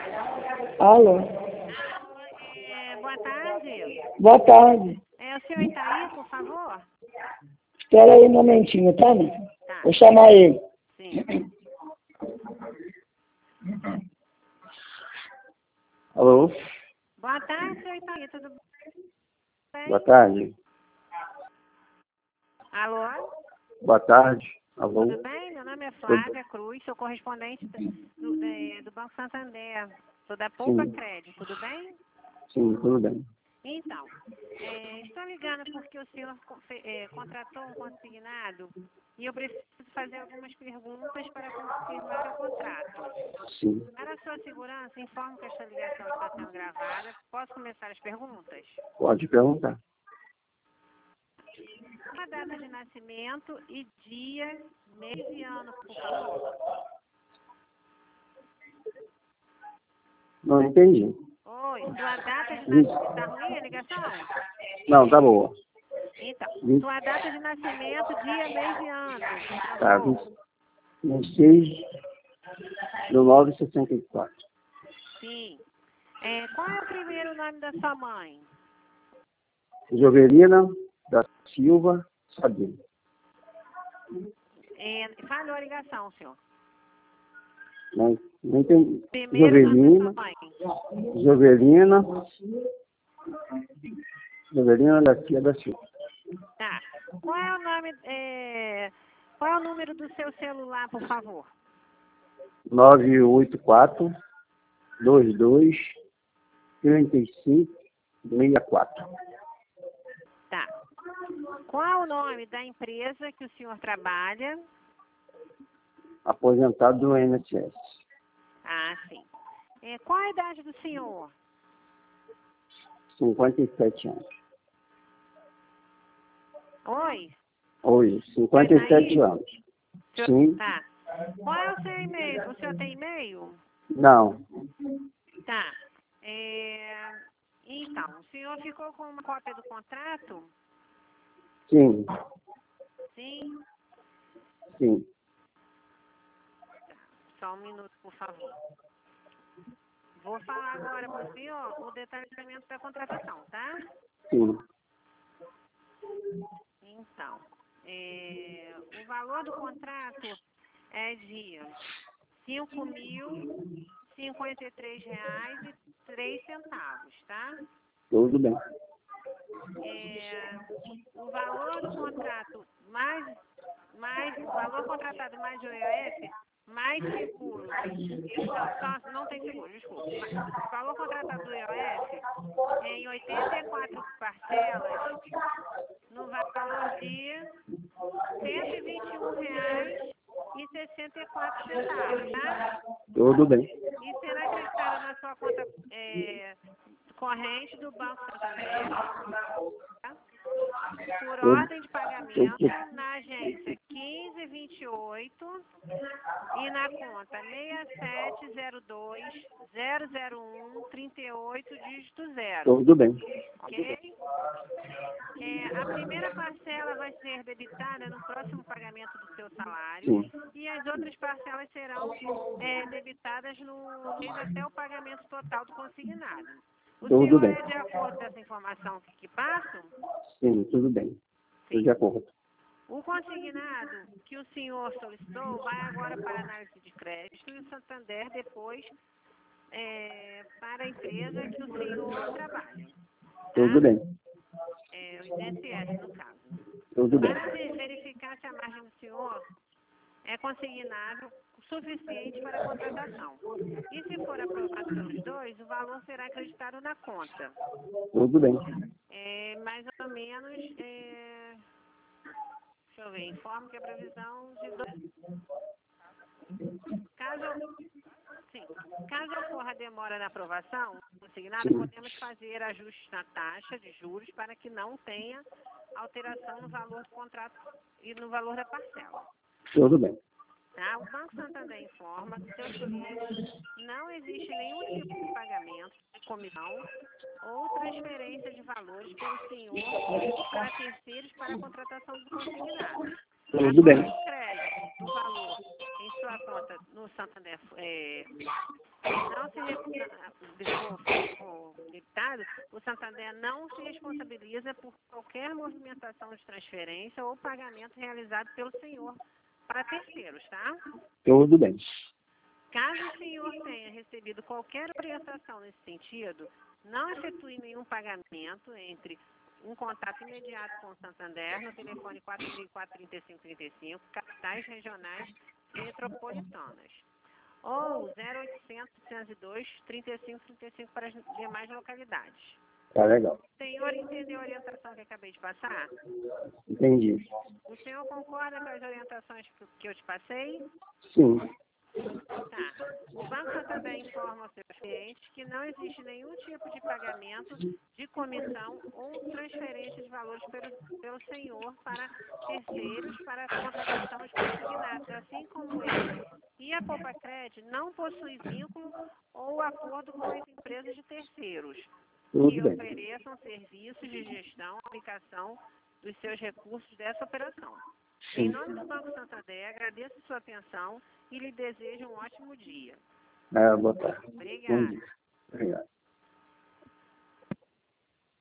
Alô? Boa tarde. Boa tarde. O senhor está aí, por favor? Espera aí um momentinho, tá, né? Tá. Vou chamar ele. Sim. Alô? Boa tarde, senhor Itaí, tudo bem? Boa tarde. Alô? Boa tarde. Alô? Tudo bem? Meu nome é Flávia Cruz, sou correspondente do Banco Santander. Sou da Poupa Sim. Crédito, tudo bem? Sim, tudo bem. Então, estou ligando porque o senhor contratou um consignado e eu preciso fazer algumas perguntas para confirmar o contrato. Sim. Para a sua segurança, informo que esta ligação está sendo gravada. Posso começar as perguntas? Pode perguntar. A data de nascimento e dia, mês e ano, por favor. Não entendi. Oi, sua data de nascimento. Está ruim a ligação? Não, tá boa. Então, sua data de nascimento, dia, mês e ano, por Tá, favor. 26/9/64. Sim. Qual é o primeiro nome da sua mãe? Jovelina da Silva Sabino. Falhou a ligação, senhor. Não entendi. Primeiro nome da sua mãe. Jovelina da Silva. Tá. Qual é o nome, qual é o número do seu celular, por favor? 984-22-35-64. Tá. Qual é o nome da empresa que o senhor trabalha? Aposentado do INSS. Ah, sim. Qual a idade do senhor? 57 anos. Oi? Oi, 57 anos. Sim. Tá. Qual é o seu e-mail? O senhor tem e-mail? Não. Tá. Então, o senhor ficou com uma cópia do contrato? Sim. Sim? Sim. Só um minuto, por favor. Vou falar agora para o senhor o detalhamento da contratação, tá? Sim. Então, o valor do contrato é de R$ 5.053,03, tá? Tudo bem. O valor do contrato mais o valor contratado mais o IOF, mais seguros. Não tem seguro, desculpa. O valor contratado do IOF é em 84 parcelas, no valor de R$ 121,64, tá? Tudo bem. E será acreditado na sua conta corrente do Banco Santander, tá? Por ordem de pagamento na agência 1528 e na conta 6702-001-38, dígito 0. Tudo bem. Ok? A primeira parcela vai ser debitada no próximo pagamento do seu salário. Sim. E as outras parcelas serão debitadas no mês até o pagamento total do consignado. O Tudo senhor bem. é de acordo com essa informação que passo? Sim, tudo bem. Estou de acordo. O consignado que o senhor solicitou vai agora para a análise de crédito e o Santander depois para a empresa que o senhor trabalha. Tá? Tudo bem. O INSS, no caso. Tudo bem. Para verificar se a margem do senhor é consignável o suficiente para a contratação. E se for aprovado pelos dois, o valor será acreditado na conta. Tudo bem. Mais ou menos, deixa eu ver, informo que a previsão de caso ocorra demora na aprovação consignada, podemos fazer ajustes na taxa de juros para que não tenha alteração no valor do contrato e no valor da parcela. Tudo bem. Tá? O Banco Santander informa que seus clientes não existe nenhum tipo de pagamento, de comissão ou transferência de valores pelo senhor para terceiros para a contratação do consignado. Tudo bem. O crédito do valor em sua conta conta no Santander não se for debitado, o Santander não se responsabiliza por qualquer movimentação de transferência ou pagamento realizado pelo senhor para terceiros, tá? Tudo bem. Caso o senhor tenha recebido qualquer orientação nesse sentido, não efetue nenhum pagamento entre um contato imediato com o Santander no telefone 434-3535, capitais regionais e metropolitanas, ou 0800-802-3535 para as demais localidades. Tá legal. O senhor entendeu a orientação que acabei de passar? Entendi. O senhor concorda com as orientações que eu te passei? Sim. Tá. O Banco Santander informa aos seus clientes que não existe nenhum tipo de pagamento de comissão ou transferência de valores pelo senhor para terceiros para a contratação de consignados, assim como ele e a Poupa-Cred não possui vínculo ou acordo com as empresas de terceiros que Tudo bem. ofereçam serviços de gestão, aplicação dos seus recursos dessa operação. Em Sim. nome do Banco Santander, agradeço sua atenção e lhe desejo um ótimo dia. Boa tarde. Bom Obrigada. dia. Obrigado.